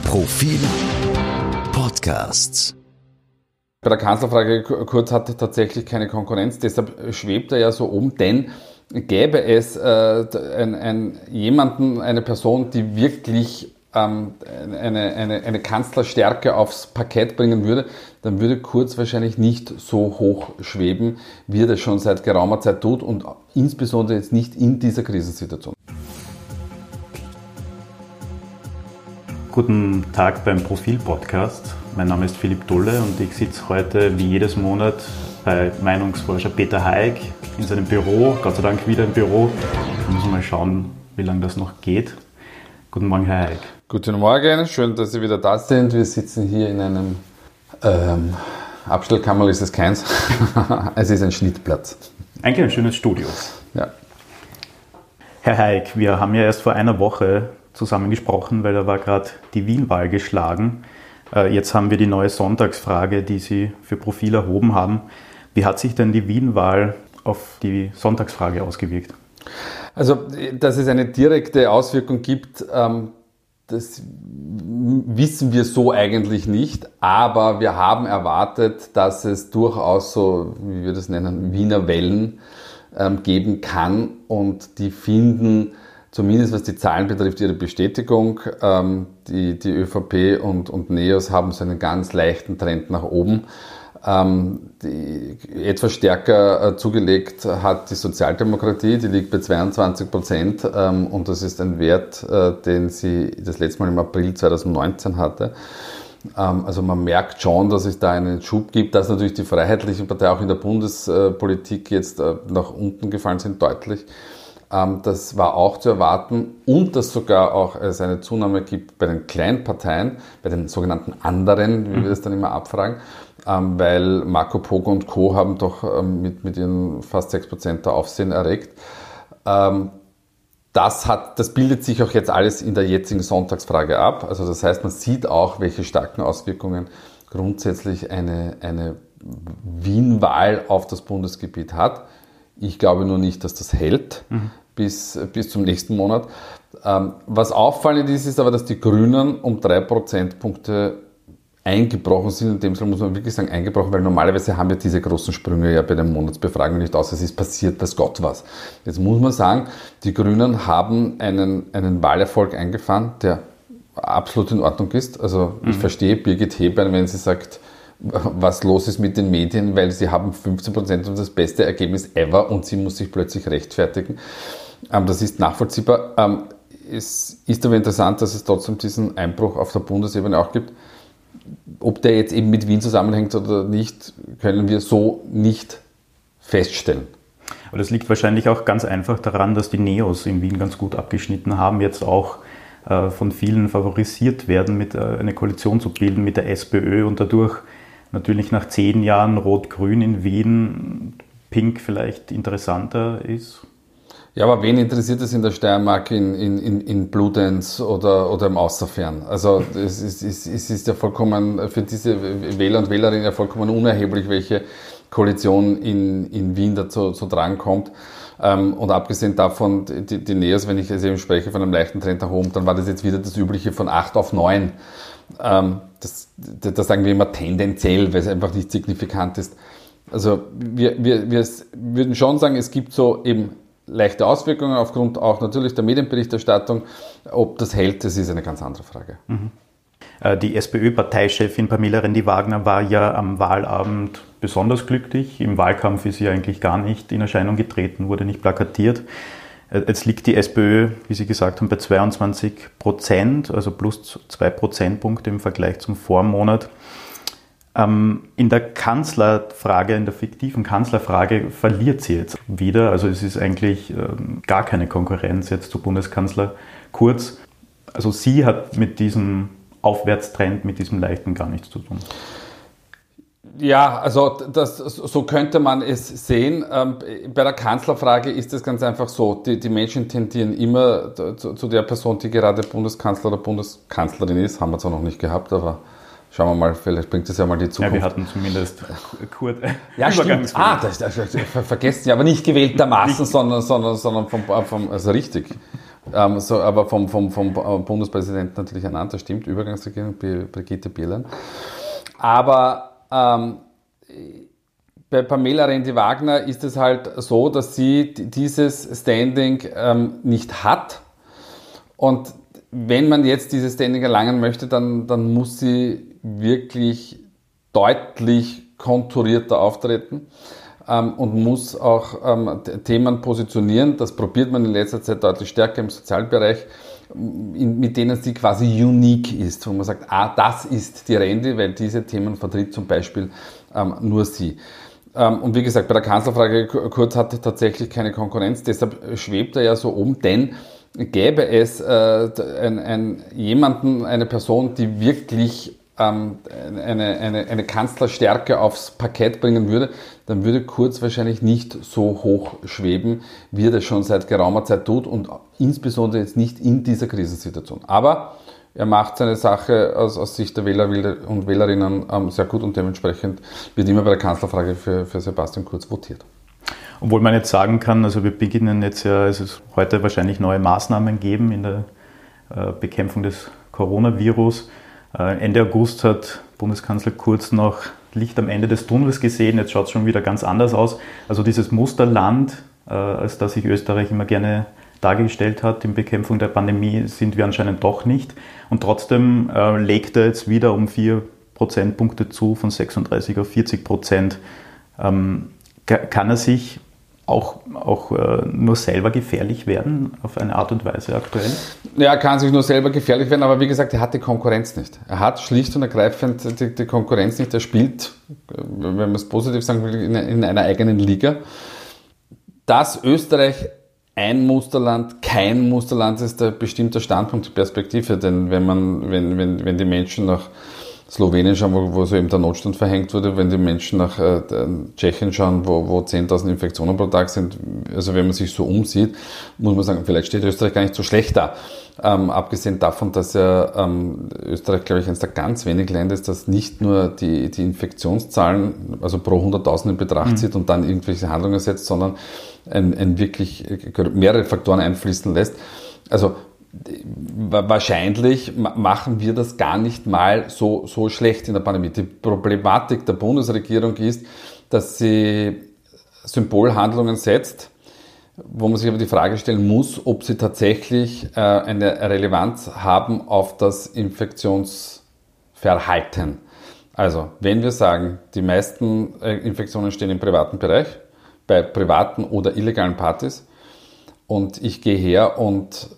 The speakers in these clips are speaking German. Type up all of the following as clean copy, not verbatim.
Profil Podcasts. Bei der Kanzlerfrage Kurz hat tatsächlich keine Konkurrenz, deshalb schwebt er ja so oben, denn gäbe es eine Person, die wirklich eine Kanzlerstärke aufs Parkett bringen würde, dann würde Kurz wahrscheinlich nicht so hoch schweben, wie er das schon seit geraumer Zeit tut und insbesondere jetzt nicht in dieser Krisensituation. Guten Tag beim Profil-Podcast. Mein Name ist Philipp Dulle und ich sitze heute wie jedes Monat bei Meinungsforscher Peter Haig in seinem Büro, Gott sei Dank wieder im Büro. Da müssen wir mal schauen, wie lange das noch geht. Guten Morgen, Herr Haig. Guten Morgen, schön, dass Sie wieder da sind. Wir sitzen hier in einem Abstellkammerl, ist es keins. Es ist ein Schnittplatz. Eigentlich ein schönes Studio. Ja. Herr Haig, wir haben ja erst vor einer Woche zusammen gesprochen, weil da war gerade die Wien-Wahl geschlagen. Jetzt haben wir die neue Sonntagsfrage, die Sie für Profil erhoben haben. Wie hat sich denn die Wien-Wahl auf die Sonntagsfrage ausgewirkt? Also, dass es eine direkte Auswirkung gibt, das wissen wir so eigentlich nicht, aber wir haben erwartet, dass es durchaus so, wie wir das nennen, Wiener Wellen geben kann und die finden, zumindest was die Zahlen betrifft, ihre Bestätigung. Die ÖVP und NEOS haben so einen ganz leichten Trend nach oben. Etwas stärker zugelegt hat die Sozialdemokratie, die liegt bei 22% und das ist ein Wert, den sie das letzte Mal im April 2019 hatte. Also man merkt schon, dass es da einen Schub gibt, dass natürlich die Freiheitliche Partei auch in der Bundespolitik jetzt nach unten gefallen sind, deutlich. Das war auch zu erwarten und dass sogar auch es eine Zunahme gibt bei den kleinen Parteien, bei den sogenannten anderen, wie wir das dann immer abfragen, weil Marco Pog und Co. haben doch mit ihren fast 6% der Aufsehen erregt. Das bildet sich auch jetzt alles in der jetzigen Sonntagsfrage ab. Also das heißt, man sieht auch, welche starken Auswirkungen grundsätzlich eine Wien-Wahl auf das Bundesgebiet hat. Ich glaube nur nicht, dass das hält bis zum nächsten Monat. Was auffallend ist aber, dass die Grünen um 3 Prozentpunkte eingebrochen sind. In dem Fall muss man wirklich sagen eingebrochen, weil normalerweise haben wir diese großen Sprünge ja bei den Monatsbefragungen nicht aus. Es ist passiert, weiß Gott was. Jetzt muss man sagen, die Grünen haben einen Wahlerfolg eingefahren, der absolut in Ordnung ist. Also ich verstehe Birgit Hebein, wenn sie sagt, was los ist mit den Medien, weil sie haben 15% und das beste Ergebnis ever und sie muss sich plötzlich rechtfertigen. Das ist nachvollziehbar. Es ist aber interessant, dass es trotzdem diesen Einbruch auf der Bundesebene auch gibt. Ob der jetzt eben mit Wien zusammenhängt oder nicht, können wir so nicht feststellen. Aber das liegt wahrscheinlich auch ganz einfach daran, dass die Neos in Wien ganz gut abgeschnitten haben, jetzt auch von vielen favorisiert werden, mit eine Koalition zu bilden mit der SPÖ und dadurch natürlich nach 10 Jahren Rot-Grün in Wien Pink vielleicht interessanter ist. Ja, aber wen interessiert es in der Steiermark, in Bludenz oder im Außerfern? Also es ist ja vollkommen für diese Wähler und Wählerinnen ja vollkommen unerheblich, welche Koalition in Wien dazu dran kommt. Und abgesehen davon, die Neos, wenn ich eben spreche von einem leichten Trend nach oben, dann war das jetzt wieder das Übliche von 8 auf 9. Das sagen wir immer tendenziell, weil es einfach nicht signifikant ist. Also wir würden schon sagen, es gibt so eben leichte Auswirkungen aufgrund auch natürlich der Medienberichterstattung. Ob das hält, das ist eine ganz andere Frage. Die SPÖ-Parteichefin Pamela Rendi-Wagner war ja am Wahlabend besonders glücklich. Im Wahlkampf ist sie eigentlich gar nicht in Erscheinung getreten, wurde nicht plakatiert. Jetzt liegt die SPÖ, wie Sie gesagt haben, bei 22%, also plus 2 Prozentpunkte im Vergleich zum Vormonat. In der Kanzlerfrage, in der fiktiven Kanzlerfrage verliert sie jetzt wieder. Also es ist eigentlich gar keine Konkurrenz jetzt zu Bundeskanzler Kurz. Also sie hat mit diesem Aufwärtstrend, mit diesem leichten gar nichts zu tun. Ja, also so könnte man es sehen. Bei der Kanzlerfrage ist es ganz einfach so, die Menschen tendieren immer zu der Person, die gerade Bundeskanzler oder Bundeskanzlerin ist. Haben wir zwar noch nicht gehabt, aber schauen wir mal, vielleicht bringt es ja mal die Zukunft. Ja, wir hatten zumindest kurz ja, stimmt. Das vergessen Sie, aber nicht gewähltermaßen, sondern vom also richtig. Aber vom Bundespräsidenten natürlich ernannt, das stimmt, Übergangsregierung, Brigitte Bierlein. Aber bei Pamela Rendi-Wagner ist es halt so, dass sie dieses Standing nicht hat. Und wenn man jetzt dieses Standing erlangen möchte, dann muss sie wirklich deutlich konturierter auftreten und muss auch Themen positionieren. Das probiert man in letzter Zeit deutlich stärker im Sozialbereich, mit denen sie quasi unique ist, wo man sagt, das ist die Rendi, weil diese Themen vertritt zum Beispiel nur sie. Und wie gesagt, bei der Kanzlerfrage, Kurz hat tatsächlich keine Konkurrenz, deshalb schwebt er ja so oben, denn gäbe es eine Person, die wirklich eine Kanzlerstärke aufs Parkett bringen würde, dann würde Kurz wahrscheinlich nicht so hoch schweben, wie er das schon seit geraumer Zeit tut und insbesondere jetzt nicht in dieser Krisensituation. Aber er macht seine Sache aus Sicht der Wähler und Wählerinnen sehr gut und dementsprechend wird immer bei der Kanzlerfrage für Sebastian Kurz votiert. Obwohl man jetzt sagen kann, also wir beginnen jetzt ja, es ist heute wahrscheinlich neue Maßnahmen geben in der Bekämpfung des Coronavirus. Ende August hat Bundeskanzler Kurz noch Licht am Ende des Tunnels gesehen, jetzt schaut es schon wieder ganz anders aus. Also dieses Musterland, als das sich Österreich immer gerne dargestellt hat in Bekämpfung der Pandemie, sind wir anscheinend doch nicht. Und trotzdem legt er jetzt wieder um 4 Prozentpunkte zu, von 36 auf 40%. Kann er sich auch nur selber gefährlich werden, auf eine Art und Weise aktuell? Ja, er kann sich nur selber gefährlich werden, aber wie gesagt, er hat die Konkurrenz nicht. Er hat schlicht und ergreifend die Konkurrenz nicht. Er spielt, wenn man es positiv sagen will, in einer eigenen Liga. Dass Österreich ein Musterland, kein Musterland ist ein bestimmter Standpunkt, die Perspektive, denn wenn die Menschen nach Slowenien schauen, wo so eben der Notstand verhängt wurde, wenn die Menschen nach Tschechien schauen, wo 10.000 Infektionen pro Tag sind, also wenn man sich so umsieht, muss man sagen, vielleicht steht Österreich gar nicht so schlecht da. Abgesehen davon, dass ja Österreich, glaube ich, eines der ganz wenigen Länder ist, das nicht nur die Infektionszahlen, also pro 100.000 in Betracht zieht und dann irgendwelche Handlungen setzt, sondern ein wirklich mehrere Faktoren einfließen lässt. Also wahrscheinlich machen wir das gar nicht mal so schlecht in der Pandemie. Die Problematik der Bundesregierung ist, dass sie Symbolhandlungen setzt, wo man sich aber die Frage stellen muss, ob sie tatsächlich eine Relevanz haben auf das Infektionsverhalten. Also, wenn wir sagen, die meisten Infektionen stehen im privaten Bereich, bei privaten oder illegalen Partys, und ich gehe her und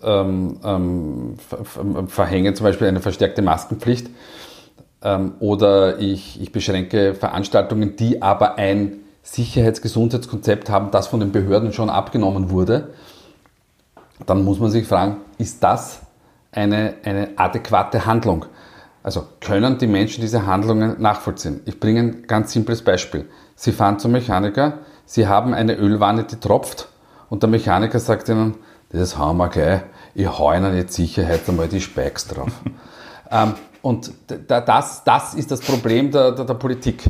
verhänge zum Beispiel eine verstärkte Maskenpflicht oder ich beschränke Veranstaltungen, die aber ein Sicherheits-Gesundheitskonzept haben, das von den Behörden schon abgenommen wurde, dann muss man sich fragen, ist das eine adäquate Handlung? Also können die Menschen diese Handlungen nachvollziehen? Ich bringe ein ganz simples Beispiel. Sie fahren zum Mechaniker, Sie haben eine Ölwanne, die tropft, und der Mechaniker sagt ihnen, das hauen wir gleich, ich hau ihnen jetzt Sicherheit einmal die Spikes drauf. Und das ist das Problem der Politik.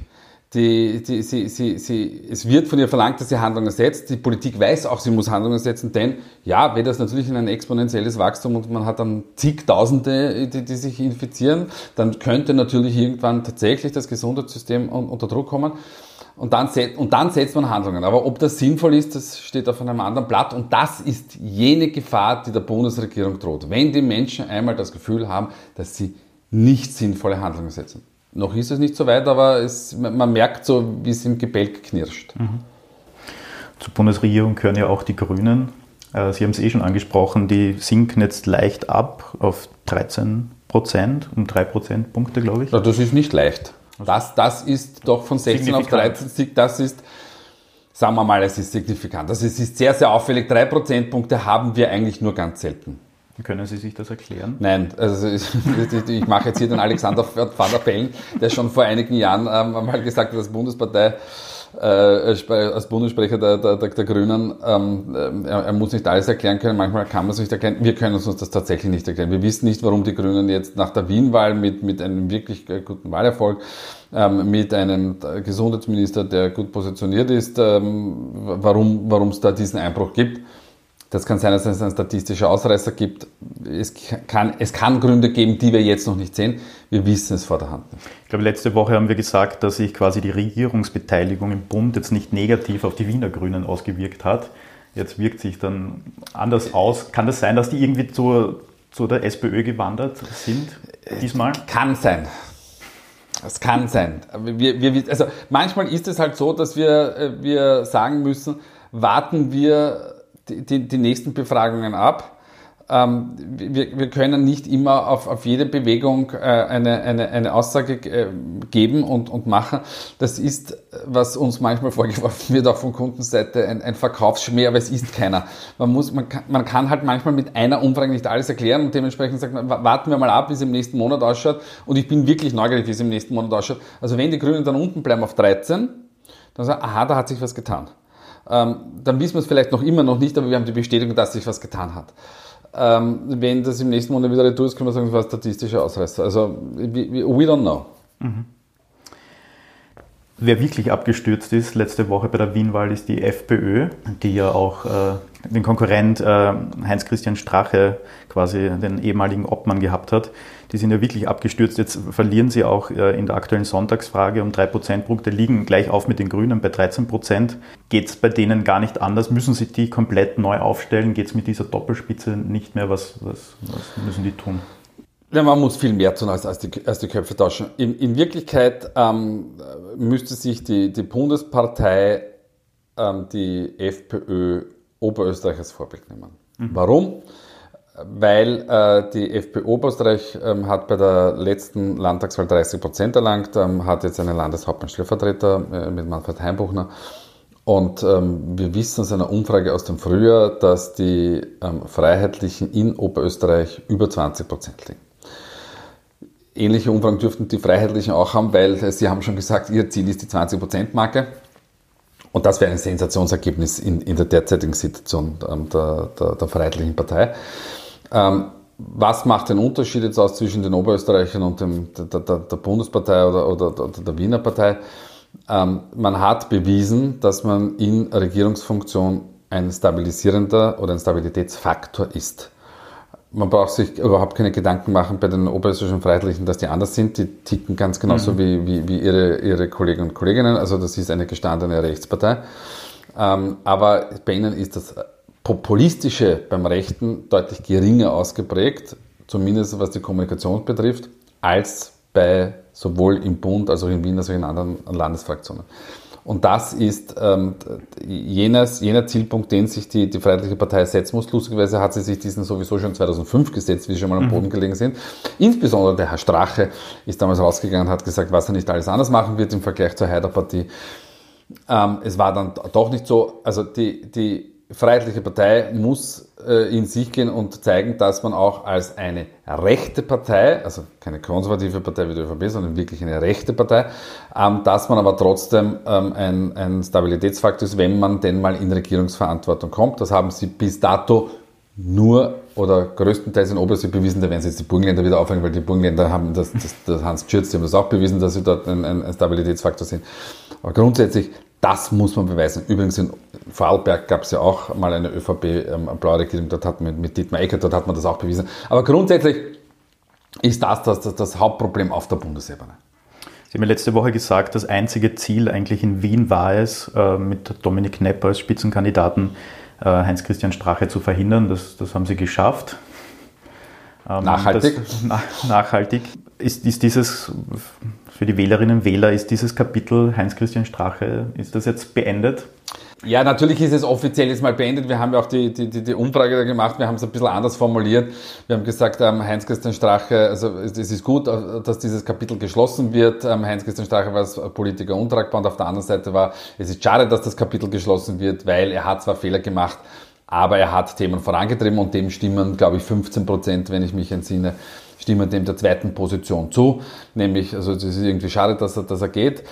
Es wird von ihr verlangt, dass sie Handlungen setzt. Die Politik weiß auch, sie muss Handlungen setzen, denn ja, wenn das natürlich in ein exponentielles Wachstum und man hat dann zigtausende, die sich infizieren, dann könnte natürlich irgendwann tatsächlich das Gesundheitssystem unter Druck kommen. Und dann setzt man Handlungen. Aber ob das sinnvoll ist, das steht auf einem anderen Blatt. Und das ist jene Gefahr, die der Bundesregierung droht. Wenn die Menschen einmal das Gefühl haben, dass sie nicht sinnvolle Handlungen setzen. Noch ist es nicht so weit, aber man merkt so, wie es im Gebälk knirscht. Mhm. Zur Bundesregierung gehören ja auch die Grünen. Sie haben es schon angesprochen, die sinken jetzt leicht ab auf 13%, um 3 Prozentpunkte, glaube ich. Ja, das ist nicht leicht. Das ist doch von 16 auf 13, das ist, sagen wir mal, es ist signifikant. Also es ist sehr, sehr auffällig. 3 Prozentpunkte haben wir eigentlich nur ganz selten. Können Sie sich das erklären? Nein, also ich mache jetzt hier den Alexander van der Bellen, der schon vor einigen Jahren mal gesagt hat, dass Bundespartei als Bundessprecher der Grünen, er muss nicht alles erklären können, manchmal kann man es nicht erklären. Wir können uns das tatsächlich nicht erklären. Wir wissen nicht, warum die Grünen jetzt nach der Wien-Wahl mit einem wirklich guten Wahlerfolg, mit einem Gesundheitsminister, der gut positioniert ist, warum es da diesen Einbruch gibt. Das kann sein, dass es einen statistischen Ausreißer gibt. Es kann Gründe geben, die wir jetzt noch nicht sehen. Wir wissen es vor der Hand nicht. Ich glaube, letzte Woche haben wir gesagt, dass sich quasi die Regierungsbeteiligung im Bund jetzt nicht negativ auf die Wiener Grünen ausgewirkt hat. Jetzt wirkt sich dann anders aus. Kann das sein, dass die irgendwie zu der SPÖ gewandert sind diesmal? Kann sein. Es kann sein. Also manchmal ist es halt so, dass wir sagen müssen, warten wir die nächsten Befragungen ab. Wir können nicht immer auf jede Bewegung eine Aussage geben und machen. Das ist, was uns manchmal vorgeworfen wird, auch von Kundenseite, ein Verkaufsschmäh, aber es ist keiner. Man kann halt manchmal mit einer Umfrage nicht alles erklären und dementsprechend sagt man, warten wir mal ab, wie es im nächsten Monat ausschaut. Und ich bin wirklich neugierig, wie es im nächsten Monat ausschaut. Also wenn die Grünen dann unten bleiben auf 13, dann sagen, aha, da hat sich was getan. Dann wissen wir es vielleicht immer noch nicht, aber wir haben die Bestätigung, dass sich was getan hat. Wenn das im nächsten Monat wieder retour ist, können wir sagen, das war ein statistischer Ausreißer. Also, we don't know. Mhm. Wer wirklich abgestürzt ist letzte Woche bei der Wien-Wahl ist die FPÖ, die ja auch den Konkurrent Heinz-Christian Strache, quasi den ehemaligen Obmann, gehabt hat. Die sind ja wirklich abgestürzt. Jetzt verlieren sie auch in der aktuellen Sonntagsfrage um 3 Prozentpunkte, liegen gleich auf mit den Grünen bei 13%. Geht es bei denen gar nicht anders? Müssen sie die komplett neu aufstellen? Geht es mit dieser Doppelspitze nicht mehr? Was müssen die tun? Ja, man muss viel mehr tun als die Köpfe tauschen. In Wirklichkeit müsste sich die Bundespartei die FPÖ Oberösterreich als Vorbild nehmen. Mhm. Warum? Weil die FPÖ Oberösterreich hat bei der letzten Landtagswahl 30% erlangt, hat jetzt einen Landeshauptmann-Stellvertreter mit Manfred Heimbuchner. Und wir wissen aus einer Umfrage aus dem Frühjahr, dass die Freiheitlichen in Oberösterreich über 20% liegen. Ähnliche Umfragen dürften die Freiheitlichen auch haben, weil sie haben schon gesagt, ihr Ziel ist die 20%-Marke. Und das wäre ein Sensationsergebnis in der derzeitigen Situation der Freiheitlichen Partei. Was macht den Unterschied jetzt aus zwischen den Oberösterreichern und der Bundespartei oder der Wiener Partei? Man hat bewiesen, dass man in Regierungsfunktion ein stabilisierender oder ein Stabilitätsfaktor ist. Man braucht sich überhaupt keine Gedanken machen bei den oberösterreichischen Freiheitlichen, dass die anders sind. Die ticken ganz genauso wie ihre Kollegen und Kolleginnen. Also das ist eine gestandene Rechtspartei. Aber bei ihnen ist das Populistische beim Rechten deutlich geringer ausgeprägt, zumindest was die Kommunikation betrifft, als bei sowohl im Bund als auch in Wien als auch in anderen Landesfraktionen. Und das ist jener Zielpunkt, den sich die Freiheitliche Partei setzen muss. Lustigerweise hat sie sich diesen sowieso schon 2005 gesetzt, wie sie schon mal am Boden gelegen sind. Insbesondere der Herr Strache ist damals rausgegangen und hat gesagt, was er nicht alles anders machen wird im Vergleich zur Haider-Partie. Es war dann doch nicht so. Also die Freiheitliche Partei muss in sich gehen und zeigen, dass man auch als eine rechte Partei, also keine konservative Partei wie die ÖVP, sondern wirklich eine rechte Partei, dass man aber trotzdem ein Stabilitätsfaktor ist, wenn man denn mal in Regierungsverantwortung kommt. Das haben sie bis dato nur oder größtenteils in Oberösterreich bewiesen. Da werden sie jetzt die Burgenländer wieder aufhängen, weil die Burgenländer haben das Hans Tschürz, die haben das auch bewiesen, dass sie dort ein Stabilitätsfaktor sind. Aber grundsätzlich, das muss man beweisen. Übrigens in Vorarlberg gab es ja auch mal eine ÖVP-blaue Regierung, dort hat man mit Dietmar Eckert, dort hat man das auch bewiesen. Aber grundsätzlich ist das Hauptproblem auf der Bundesebene. Sie haben ja letzte Woche gesagt, das einzige Ziel eigentlich in Wien war es, mit Dominik Knepp als Spitzenkandidaten Heinz-Christian Strache zu verhindern. Das haben Sie geschafft. Nachhaltig. Nachhaltig. Ist dieses, für die Wählerinnen und Wähler, ist dieses Kapitel Heinz-Christian Strache, ist das jetzt beendet? Ja, natürlich ist es offiziell jetzt mal beendet. Wir haben ja auch die Umfrage da gemacht. Wir haben es ein bisschen anders formuliert. Wir haben gesagt, Heinz-Christian Strache, also es ist gut, dass dieses Kapitel geschlossen wird. Heinz-Christian Strache war als Politiker untragbar und auf der anderen Seite es ist schade, dass das Kapitel geschlossen wird, weil er hat zwar Fehler gemacht, aber er hat Themen vorangetrieben und dem stimmen, glaube ich, 15%, wenn ich mich entsinne, stimmen dem der zweiten Position zu. Nämlich, also es ist irgendwie schade, dass er geht.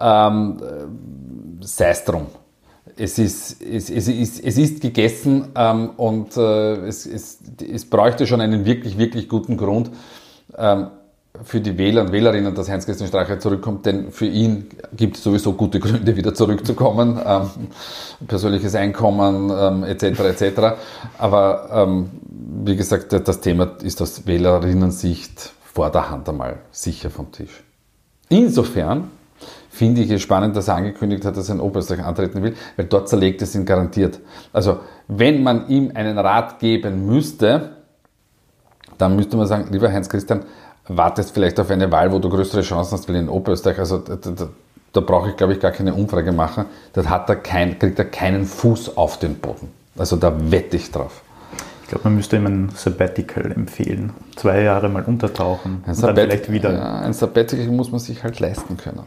Sei es drum. Es ist gegessen und es bräuchte schon einen wirklich, wirklich guten Grund. für die Wähler und Wählerinnen, dass Heinz-Christian Strache zurückkommt, denn für ihn gibt es sowieso gute Gründe, wieder zurückzukommen, persönliches Einkommen etc. Aber wie gesagt, das Thema ist aus Wählerinnen-Sicht vor der Hand einmal sicher vom Tisch. Insofern finde ich es spannend, dass er angekündigt hat, dass er in Oberösterreich antreten will, weil dort zerlegt es ihn garantiert. Also wenn man ihm einen Rat geben müsste, dann müsste man sagen, lieber Heinz-Christian, wartest vielleicht auf eine Wahl, wo du größere Chancen hast, weil in Oberösterreich, also da brauche ich, glaube ich, gar keine Umfrage machen, da kriegt er keinen Fuß auf den Boden. Also da wette ich drauf. Ich glaube, man müsste ihm ein Sabbatical empfehlen. 2 Jahre mal untertauchen und dann vielleicht wieder. Ja, ein Sabbatical muss man sich halt leisten können.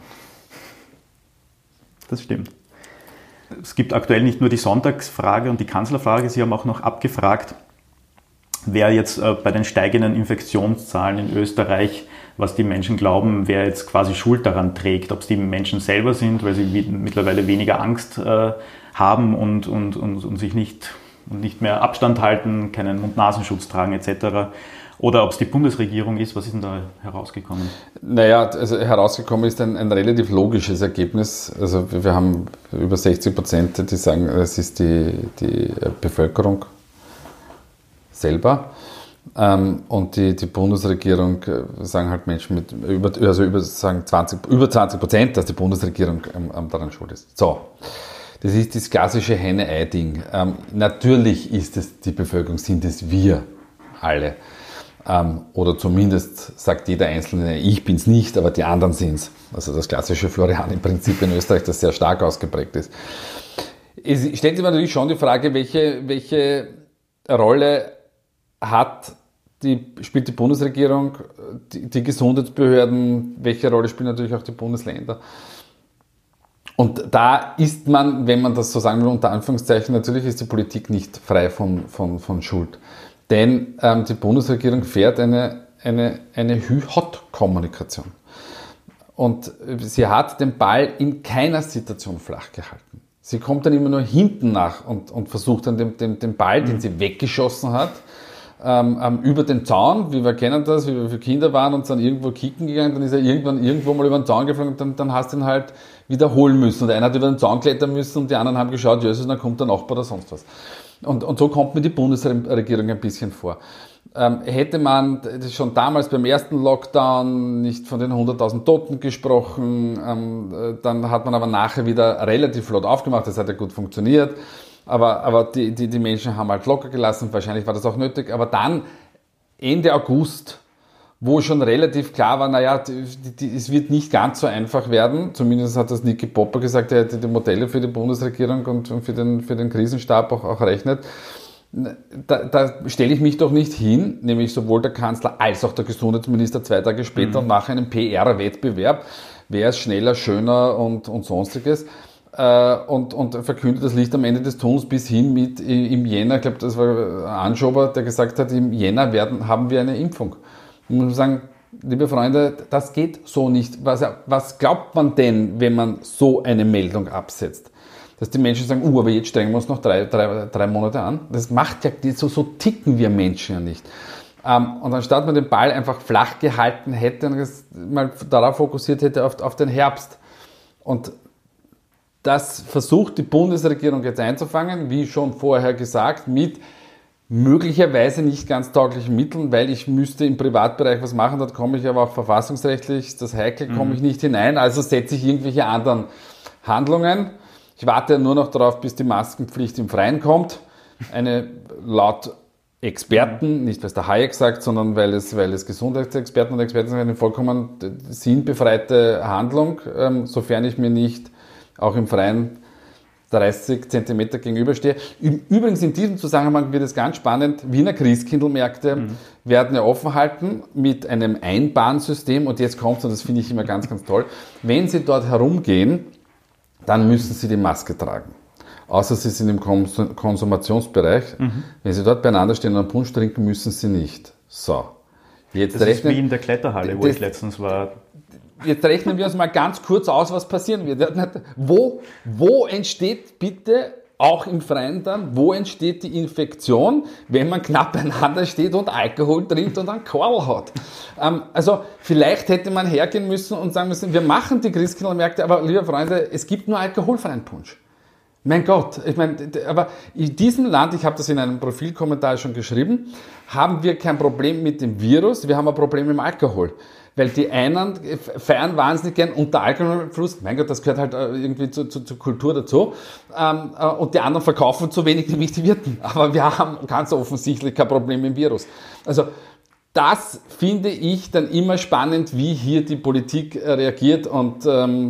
Das stimmt. Es gibt aktuell nicht nur die Sonntagsfrage und die Kanzlerfrage, Sie haben auch noch abgefragt, wer jetzt bei den steigenden Infektionszahlen in Österreich, was die Menschen glauben, wer jetzt quasi Schuld daran trägt, ob es die Menschen selber sind, weil sie mittlerweile weniger Angst haben und sich nicht mehr Abstand halten, keinen Mund-Nasenschutz tragen etc. Oder ob es die Bundesregierung ist. Was ist denn da herausgekommen? Naja, also herausgekommen ist ein relativ logisches Ergebnis. Also wir haben über 60%, die sagen, es ist die Bevölkerung selber. Und die Bundesregierung sagen halt Menschen mit über 20%, dass die Bundesregierung daran schuld ist. So. Das ist das klassische Henne-Ei-Ding. Natürlich ist es die Bevölkerung, sind es wir alle. Oder zumindest sagt jeder Einzelne, ich bin's nicht, aber die anderen sind's. Also das klassische Floriani-Prinzip in Österreich, das sehr stark ausgeprägt ist. Es stellt sich natürlich schon die Frage, welche Rolle spielt die Bundesregierung, die Gesundheitsbehörden, welche Rolle spielen natürlich auch die Bundesländer. Und da ist man, wenn man das so sagen will, unter Anführungszeichen, natürlich ist die Politik nicht frei von Schuld. Denn die Bundesregierung fährt eine Hü-Hot-Kommunikation. Und sie hat den Ball in keiner Situation flach gehalten. Sie kommt dann immer nur hinten nach und versucht dann den Ball, den sie weggeschossen hat, über den Zaun, wie wir kennen das, wie wir für Kinder waren und sind irgendwo kicken gegangen, dann ist er irgendwo mal über den Zaun geflogen und dann hast du ihn halt wiederholen müssen. Und einer hat über den Zaun klettern müssen und die anderen haben geschaut, Jesus, dann kommt der Nachbar oder sonst was. Und so kommt mir die Bundesregierung ein bisschen vor. Hätte man schon damals beim ersten Lockdown nicht von den 100.000 Toten gesprochen, dann hat man aber nachher wieder relativ flott aufgemacht, das hat ja gut funktioniert. Aber die Menschen haben halt locker gelassen, wahrscheinlich war das auch nötig. Aber dann, Ende August, wo schon relativ klar war, naja, es wird nicht ganz so einfach werden, zumindest hat das Niki Popper gesagt, er hätte die Modelle für die Bundesregierung und für den Krisenstab auch rechnet. Da stelle ich mich doch nicht hin, nämlich sowohl der Kanzler als auch der Gesundheitsminister 2 Tage später und mache einen PR-Wettbewerb, wer ist schneller, schöner und sonstiges. Und verkündet das Licht am Ende des Tunnels bis hin mit im Jänner, ich glaube, das war Anschober, der gesagt hat, im Jänner haben wir eine Impfung. Ich muss sagen, liebe Freunde, das geht so nicht. Was glaubt man denn, wenn man so eine Meldung absetzt? Dass die Menschen sagen, aber jetzt strengen wir uns noch drei Monate an. Das macht ja, so ticken wir Menschen ja nicht. Und anstatt man den Ball einfach flach gehalten hätte und mal darauf fokussiert hätte auf den Herbst. Und das versucht die Bundesregierung jetzt einzufangen, wie schon vorher gesagt, mit möglicherweise nicht ganz tauglichen Mitteln, weil ich müsste im Privatbereich was machen, dort komme ich aber auch verfassungsrechtlich, das Heikel, komme ich nicht hinein, also setze ich irgendwelche anderen Handlungen. Ich warte nur noch darauf, bis die Maskenpflicht im Freien kommt. Eine laut Experten, nicht weil es der Hayek sagt, sondern weil es Gesundheitsexperten und Experten sagen, eine vollkommen sinnbefreite Handlung, sofern ich mir nicht auch im Freien 30 Zentimeter gegenüberstehe. Übrigens in diesem Zusammenhang wird es ganz spannend, Wiener Christkindlmärkte werden ja offen halten mit einem Einbahnsystem und jetzt kommt es, und das finde ich immer ganz, ganz toll, wenn Sie dort herumgehen, dann müssen Sie die Maske tragen. Außer Sie sind im Konsumationsbereich. Wenn Sie dort beieinander stehen und einen Punsch trinken, müssen Sie nicht. So. Jetzt das ist wie in der Kletterhalle, wo ich letztens war. Jetzt rechnen wir uns mal ganz kurz aus, was passieren wird. Wo entsteht bitte auch im Freien dann, wo entsteht die Infektion, wenn man knapp beieinander steht und Alkohol trinkt und einen Korl hat. Also vielleicht hätte man hergehen müssen und sagen müssen, wir machen die Christkindlmärkte, aber liebe Freunde, es gibt nur alkoholfreien Punsch. Mein Gott, ich meine, aber in diesem Land, ich habe das in einem Profilkommentar schon geschrieben, haben wir kein Problem mit dem Virus, wir haben ein Problem mit dem Alkohol. Weil die einen feiern wahnsinnig gern unter Alkoholfluss, mein Gott, das gehört halt irgendwie zur Kultur dazu, und die anderen verkaufen zu wenig, nämlich die Wirten. Aber wir haben ganz offensichtlich kein Problem mit dem Virus. Also das finde ich dann immer spannend, wie hier die Politik reagiert, und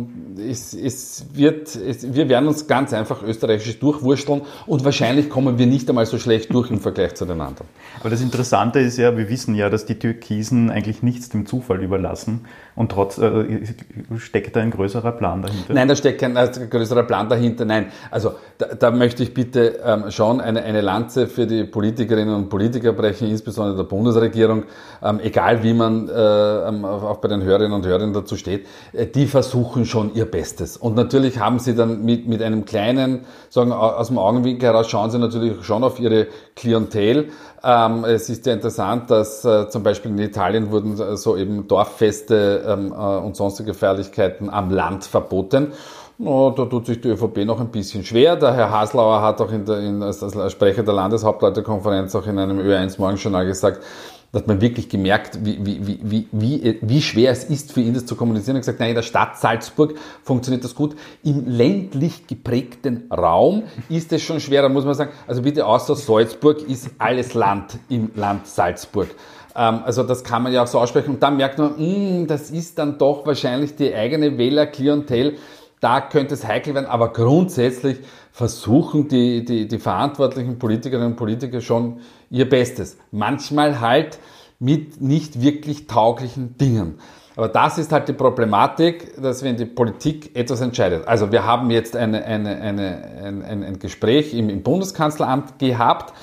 wir werden uns ganz einfach österreichisch durchwursteln und wahrscheinlich kommen wir nicht einmal so schlecht durch im Vergleich zu den anderen. Aber das Interessante ist ja, wir wissen ja, dass die Türkisen eigentlich nichts dem Zufall überlassen, und trotzdem steckt da ein größerer Plan dahinter. Nein, da steckt kein größerer Plan dahinter. Nein, also da möchte ich bitte schon eine Lanze für die Politikerinnen und Politiker brechen, insbesondere der Bundesregierung, egal wie man auch bei den Hörerinnen und Hörern dazu steht, die versuchen schon ihr Bestes. Und natürlich haben sie dann mit einem kleinen, sagen aus dem Augenwinkel heraus, schauen sie natürlich schon auf ihre Klientel. Es ist ja interessant, dass zum Beispiel in Italien wurden so eben Dorffeste und sonstige Feierlichkeiten am Land verboten. Da tut sich die ÖVP noch ein bisschen schwer. Der Herr Haslauer hat auch als Sprecher der Landeshauptleutekonferenz auch in einem Ö1 Morgenjournal gesagt, dass man wirklich gemerkt, wie schwer es ist für ihn, das zu kommunizieren. Er hat gesagt, nein, in der Stadt Salzburg funktioniert das gut. Im ländlich geprägten Raum ist es schon schwerer, muss man sagen. Also bitte, außer Salzburg ist alles Land im Land Salzburg. Also das kann man ja auch so aussprechen. Und dann merkt man, das ist dann doch wahrscheinlich die eigene Wählerklientel. Da könnte es heikel werden, aber grundsätzlich versuchen die verantwortlichen Politikerinnen und Politiker schon ihr Bestes. Manchmal halt mit nicht wirklich tauglichen Dingen. Aber das ist halt die Problematik, dass wenn die Politik etwas entscheidet. Also wir haben jetzt ein Gespräch im Bundeskanzleramt gehabt,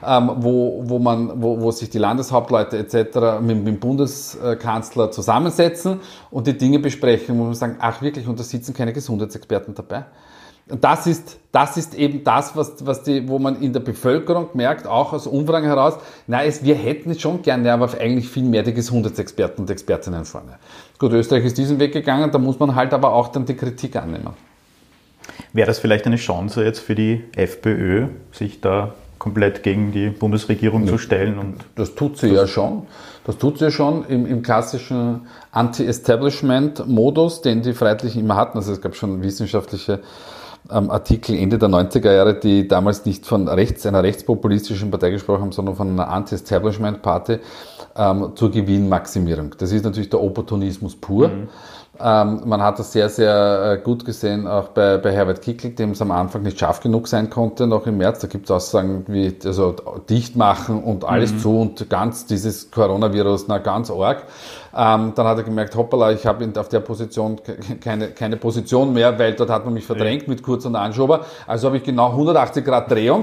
wo sich die Landeshauptleute etc. mit dem Bundeskanzler zusammensetzen und die Dinge besprechen, wo man sagen, ach wirklich, und da sitzen keine Gesundheitsexperten dabei. Und das ist eben das, wo man in der Bevölkerung merkt, auch aus Umfragen heraus, wir hätten es schon gerne, aber eigentlich viel mehr die Gesundheitsexperten und Expertinnen vorne. Gut, Österreich ist diesen Weg gegangen, da muss man halt aber auch dann die Kritik annehmen. Wäre das vielleicht eine Chance jetzt für die FPÖ, sich da komplett gegen die Bundesregierung zu stellen? Und das tut sie ja schon. Das tut sie ja schon im klassischen Anti-Establishment-Modus, den die Freiheitlichen immer hatten. Also es gab schon wissenschaftliche Artikel Ende der 90er Jahre, die damals nicht von einer rechtspopulistischen Partei gesprochen haben, sondern von einer Anti-Establishment-Party zur Gewinnmaximierung. Das ist natürlich der Opportunismus pur. Man hat das sehr, sehr gut gesehen, auch bei Herbert Kickl, dem es am Anfang nicht scharf genug sein konnte, noch im März. Da gibt es Aussagen wie dicht machen und alles zu und ganz dieses Coronavirus, ganz arg. Dann hat er gemerkt, hoppala, ich habe auf der Position keine Position mehr, weil dort hat man mich verdrängt mit Kurz und Anschober. Also habe ich genau 180 Grad Drehung.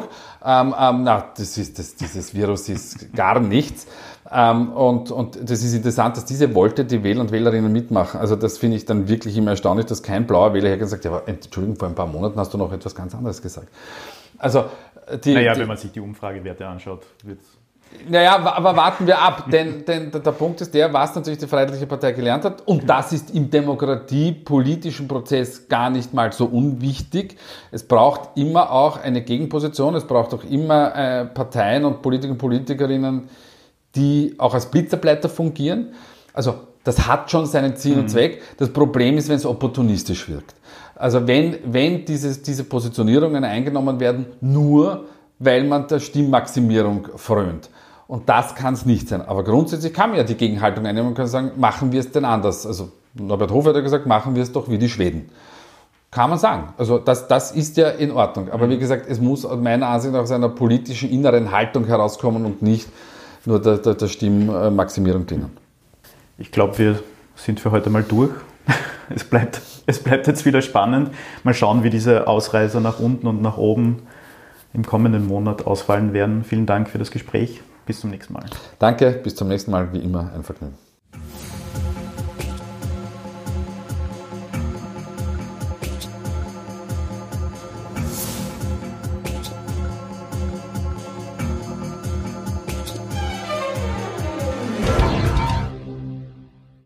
Dieses Virus ist gar nichts. Und das ist interessant, dass diese Wolte die Wähler und Wählerinnen mitmachen. Also das finde ich dann wirklich immer erstaunlich, dass kein blauer Wähler hergeht und sagt, ja, aber Entschuldigung, vor ein paar Monaten hast du noch etwas ganz anderes gesagt. Also wenn man sich die Umfragewerte anschaut, wird's. Aber warten wir ab, denn der Punkt ist der, was natürlich die Freiheitliche Partei gelernt hat, und das ist im demokratiepolitischen Prozess gar nicht mal so unwichtig. Es braucht immer auch eine Gegenposition, es braucht auch immer Parteien und Politiker und Politikerinnen, die auch als Blitzableiter fungieren. Also das hat schon seinen Sinn und Zweck. Das Problem ist, wenn es opportunistisch wirkt. Also wenn diese Positionierungen eingenommen werden, nur weil man der Stimmmaximierung frönt. Und das kann es nicht sein. Aber grundsätzlich kann man ja die Gegenhaltung einnehmen und kann sagen, machen wir es denn anders? Also Norbert Hofer hat ja gesagt, machen wir es doch wie die Schweden. Kann man sagen. Also das ist ja in Ordnung. Aber wie gesagt, es muss meiner Ansicht nach aus einer politischen inneren Haltung herauskommen und nicht nur der Stimmmaximierung dienen. Ich glaube, wir sind für heute mal durch. Es bleibt jetzt wieder spannend. Mal schauen, wie diese Ausreißer nach unten und nach oben im kommenden Monat ausfallen werden. Vielen Dank für das Gespräch. Bis zum nächsten Mal. Danke, bis zum nächsten Mal. Wie immer ein Vergnügen.